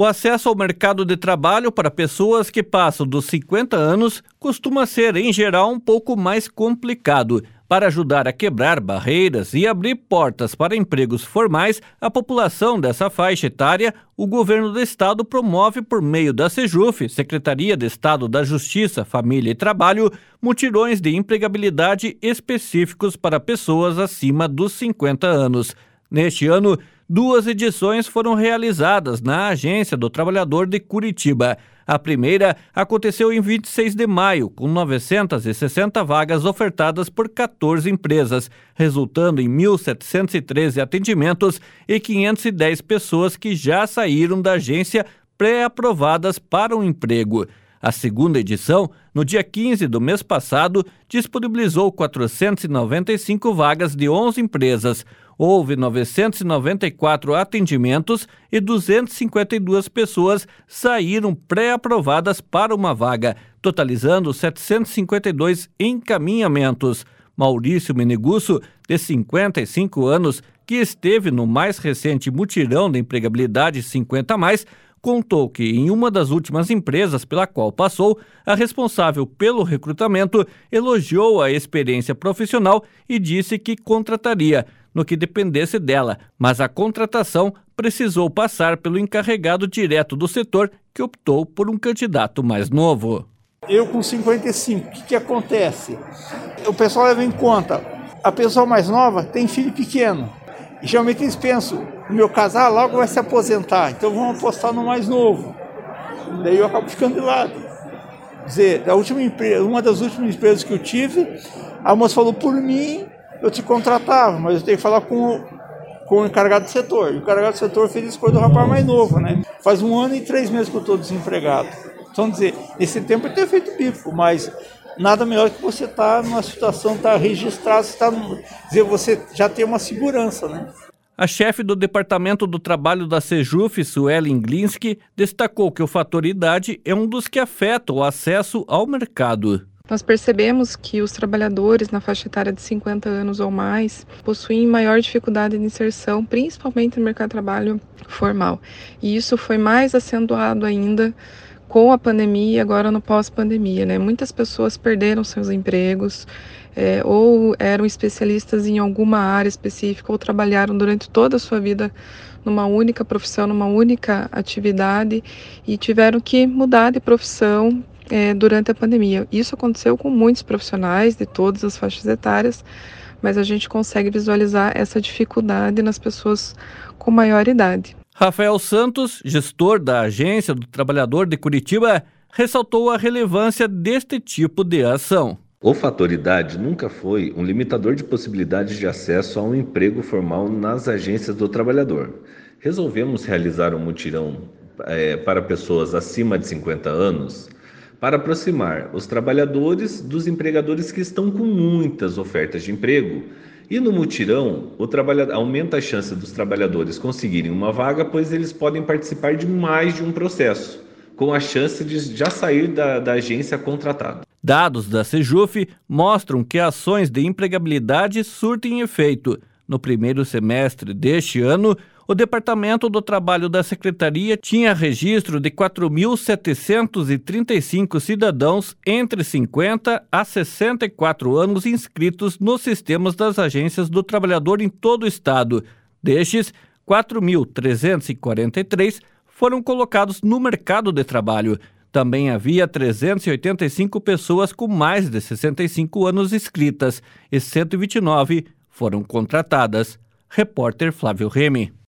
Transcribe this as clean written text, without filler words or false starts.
O acesso ao mercado de trabalho para pessoas que passam dos 50 anos costuma ser, em geral, um pouco mais complicado. Para ajudar a quebrar barreiras e abrir portas para empregos formais, a população dessa faixa etária, o governo do estado promove, por meio da Sejuf, Secretaria de Estado da Justiça, Família e Trabalho, mutirões de empregabilidade específicos para pessoas acima dos 50 anos. Neste ano, 2 edições foram realizadas na Agência do Trabalhador de Curitiba. A primeira aconteceu em 26 de maio, com 960 vagas ofertadas por 14 empresas, resultando em 1.713 atendimentos e 510 pessoas que já saíram da agência pré-aprovadas para um emprego. A segunda edição, no dia 15 do mês passado, disponibilizou 495 vagas de 11 empresas. Houve 994 atendimentos e 252 pessoas saíram pré-aprovadas para uma vaga, totalizando 752 encaminhamentos. Maurício Menegusso, de 55 anos, que esteve no mais recente mutirão de empregabilidade 50+, contou que em uma das últimas empresas pela qual passou, a responsável pelo recrutamento elogiou a experiência profissional e disse que contrataria, no que dependesse dela, mas a contratação precisou passar pelo encarregado direto do setor, que optou por um candidato mais novo. Eu com 55, o que acontece? O pessoal leva em conta, a pessoa mais nova tem filho pequeno. E geralmente eles pensam, o meu casal logo vai se aposentar, então vamos apostar no mais novo. Daí eu acabo ficando de lado. Quer dizer, uma das últimas empresas que eu tive, a moça falou, por mim, eu te contratava, mas eu tenho que falar com o encarregado do setor. E o encarregado do setor fez a escolha do rapaz mais novo, né? Faz 1 ano e 3 meses que eu estou desempregado. Então, dizer, nesse tempo eu tenho feito bico, mas nada melhor que você estar numa situação, estar registrado, você já tem uma segurança, né? A chefe do Departamento do Trabalho da Sejuf, Suelen Glinski, destacou que o fator idade é um dos que afeta o acesso ao mercado. Nós percebemos que os trabalhadores na faixa etária de 50 anos ou mais possuem maior dificuldade de inserção, principalmente no mercado de trabalho formal. E isso foi mais acentuado ainda com a pandemia e agora no pós-pandemia, né? Muitas pessoas perderam seus empregos, ou eram especialistas em alguma área específica, ou trabalharam durante toda a sua vida numa única profissão, numa única atividade e tiveram que mudar de profissão durante a pandemia. Isso aconteceu com muitos profissionais de todas as faixas etárias, mas a gente consegue visualizar essa dificuldade nas pessoas com maior idade. Rafael Santos, gestor da Agência do Trabalhador de Curitiba, ressaltou a relevância deste tipo de ação. O fator idade nunca foi um limitador de possibilidades de acesso a um emprego formal nas agências do trabalhador. Resolvemos realizar um mutirão para pessoas acima de 50 anos para aproximar os trabalhadores dos empregadores que estão com muitas ofertas de emprego. E no mutirão, aumenta a chance dos trabalhadores conseguirem uma vaga, pois eles podem participar de mais de um processo, com a chance de já sair da agência contratada. Dados da Sejuf mostram que ações de empregabilidade surtem efeito. No primeiro semestre deste ano, o Departamento do Trabalho da Secretaria tinha registro de 4.735 cidadãos entre 50 a 64 anos inscritos nos sistemas das agências do trabalhador em todo o estado. Destes, 4.343 foram colocados no mercado de trabalho. Também havia 385 pessoas com mais de 65 anos inscritas e 129 foram contratadas. Repórter Flávio Remy.